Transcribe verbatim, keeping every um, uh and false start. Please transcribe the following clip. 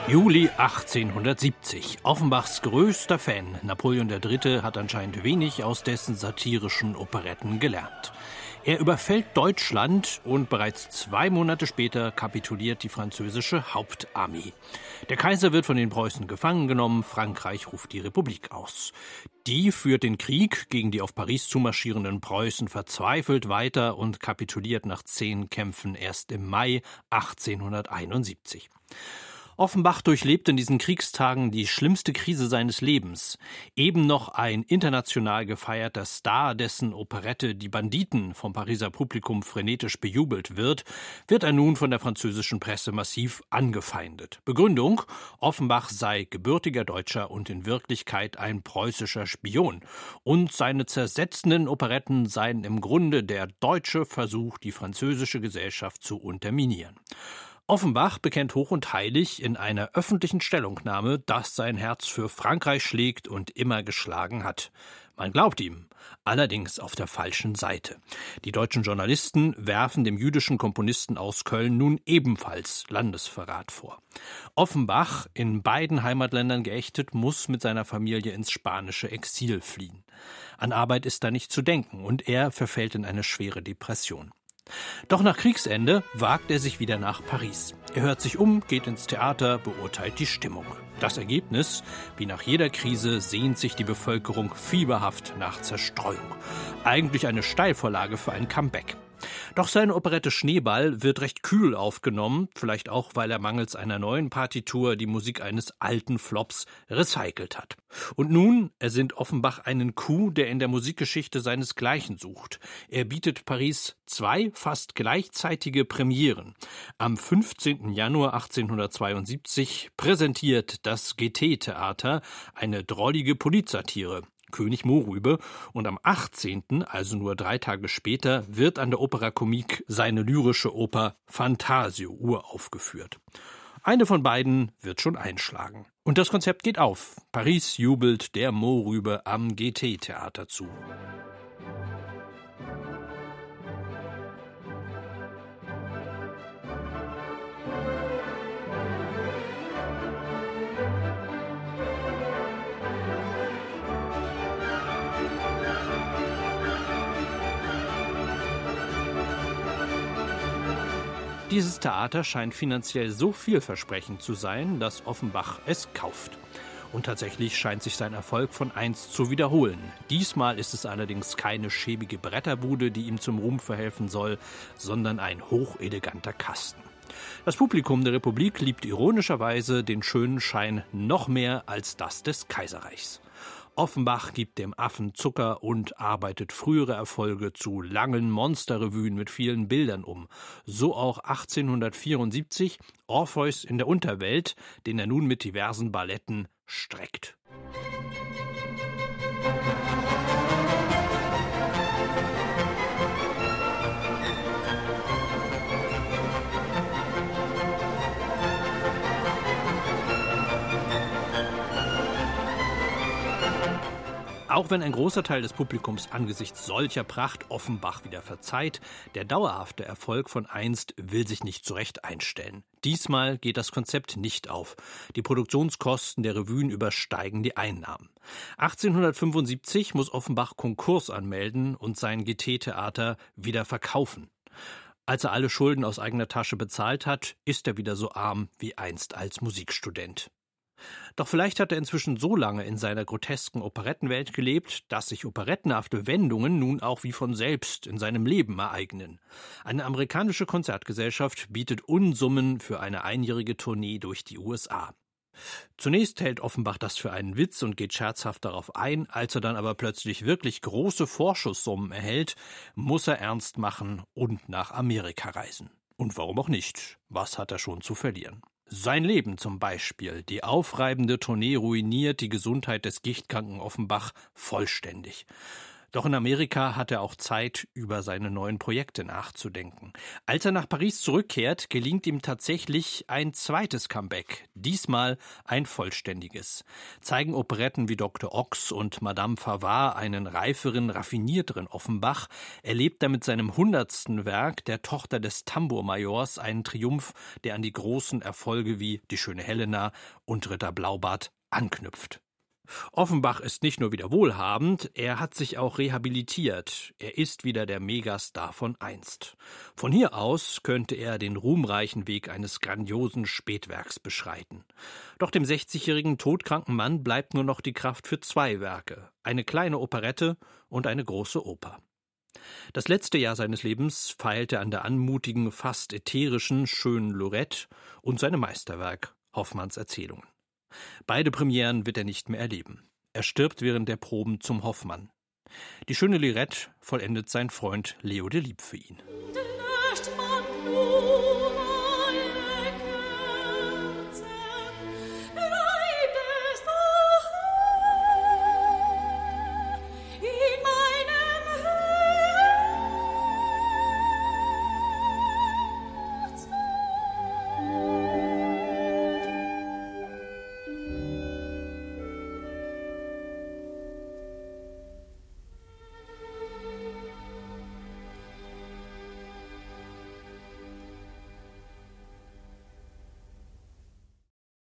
Juli achtzehnhundertsiebzig. Offenbachs größter Fan, Napoleon der Dritte, hat anscheinend wenig aus dessen satirischen Operetten gelernt. Er überfällt Deutschland und bereits zwei Monate später kapituliert die französische Hauptarmee. Der Kaiser wird von den Preußen gefangen genommen, Frankreich ruft die Republik aus. Die führt den Krieg gegen die auf Paris zumarschierenden Preußen verzweifelt weiter und kapituliert nach zehn Kämpfen erst im Mai achtzehnhunderteinundsiebzig. Offenbach durchlebt in diesen Kriegstagen die schlimmste Krise seines Lebens. Eben noch ein international gefeierter Star, dessen Operette Die Banditen vom Pariser Publikum frenetisch bejubelt wird, wird er nun von der französischen Presse massiv angefeindet. Begründung: Offenbach sei gebürtiger Deutscher und in Wirklichkeit ein preußischer Spion. Und seine zersetzenden Operetten seien im Grunde der deutsche Versuch, die französische Gesellschaft zu unterminieren. Offenbach bekennt hoch und heilig in einer öffentlichen Stellungnahme, dass sein Herz für Frankreich schlägt und immer geschlagen hat. Man glaubt ihm, allerdings auf der falschen Seite. Die deutschen Journalisten werfen dem jüdischen Komponisten aus Köln nun ebenfalls Landesverrat vor. Offenbach, in beiden Heimatländern geächtet, muss mit seiner Familie ins spanische Exil fliehen. An Arbeit ist da nicht zu denken und er verfällt in eine schwere Depression. Doch nach Kriegsende wagt er sich wieder nach Paris. Er hört sich um, geht ins Theater, beurteilt die Stimmung. Das Ergebnis: Wie nach jeder Krise sehnt sich die Bevölkerung fieberhaft nach Zerstreuung. Eigentlich eine Steilvorlage für ein Comeback. Doch seine Operette Schneeball wird recht kühl aufgenommen, vielleicht auch, weil er mangels einer neuen Partitur die Musik eines alten Flops recycelt hat. Und nun ersinnt Offenbach einen Coup, der in der Musikgeschichte seinesgleichen sucht. Er bietet Paris zwei fast gleichzeitige Premieren. Am fünfzehnten Januar achtzehnhundertzweiundsiebzig präsentiert das G T-Theater eine drollige Polizsatire, König Mohrrübe, und am achtzehnten, also nur drei Tage später, wird an der Opera Comique seine lyrische Oper Fantasio uraufgeführt. Eine von beiden wird schon einschlagen. Und das Konzept geht auf. Paris jubelt der Mohrrübe am G T-Theater zu. Dieses Theater scheint finanziell so vielversprechend zu sein, dass Offenbach es kauft. Und tatsächlich scheint sich sein Erfolg von einst zu wiederholen. Diesmal ist es allerdings keine schäbige Bretterbude, die ihm zum Ruhm verhelfen soll, sondern ein hocheleganter Kasten. Das Publikum der Republik liebt ironischerweise den schönen Schein noch mehr als das des Kaiserreichs. Offenbach gibt dem Affen Zucker und arbeitet frühere Erfolge zu langen Monsterrevuen mit vielen Bildern um. So auch achtzehnhundertvierundsiebzig Orpheus in der Unterwelt, den er nun mit diversen Balletten streckt. Auch wenn ein großer Teil des Publikums angesichts solcher Pracht Offenbach wieder verzeiht, der dauerhafte Erfolg von einst will sich nicht zurecht einstellen. Diesmal geht das Konzept nicht auf. Die Produktionskosten der Revuen übersteigen die Einnahmen. achtzehnhundertfünfundsiebzig muss Offenbach Konkurs anmelden und sein G T-Theater wieder verkaufen. Als er alle Schulden aus eigener Tasche bezahlt hat, ist er wieder so arm wie einst als Musikstudent. Doch vielleicht hat er inzwischen so lange in seiner grotesken Operettenwelt gelebt, dass sich operettenhafte Wendungen nun auch wie von selbst in seinem Leben ereignen. Eine amerikanische Konzertgesellschaft bietet Unsummen für eine einjährige Tournee durch die U S A. Zunächst hält Offenbach das für einen Witz und geht scherzhaft darauf ein, als er dann aber plötzlich wirklich große Vorschusssummen erhält, muss er ernst machen und nach Amerika reisen. Und warum auch nicht? Was hat er schon zu verlieren? Sein Leben zum Beispiel. Die aufreibende Tournee ruiniert die Gesundheit des gichtkranken Offenbach vollständig. Doch in Amerika hat er auch Zeit, über seine neuen Projekte nachzudenken. Als er nach Paris zurückkehrt, gelingt ihm tatsächlich ein zweites Comeback. Diesmal ein vollständiges. Zeigen Operetten wie Doktor Ox und Madame Favart einen reiferen, raffinierteren Offenbach, erlebt er mit seinem hundertsten Werk, der Tochter des Tambourmajors, einen Triumph, der an die großen Erfolge wie Die schöne Helena und Ritter Blaubart anknüpft. Offenbach ist nicht nur wieder wohlhabend, er hat sich auch rehabilitiert. Er ist wieder der Megastar von einst. Von hier aus könnte er den ruhmreichen Weg eines grandiosen Spätwerks beschreiten. Doch dem sechzigjährigen todkranken Mann bleibt nur noch die Kraft für zwei Werke, eine kleine Operette und eine große Oper. Das letzte Jahr seines Lebens feilt er an der anmutigen, fast ätherischen schönen Lorette und seinem Meisterwerk Hoffmanns Erzählungen. Beide Premieren wird er nicht mehr erleben. Er stirbt während der Proben zum Hoffmann. Die schöne Lorette vollendet sein Freund Leo Delibes für ihn.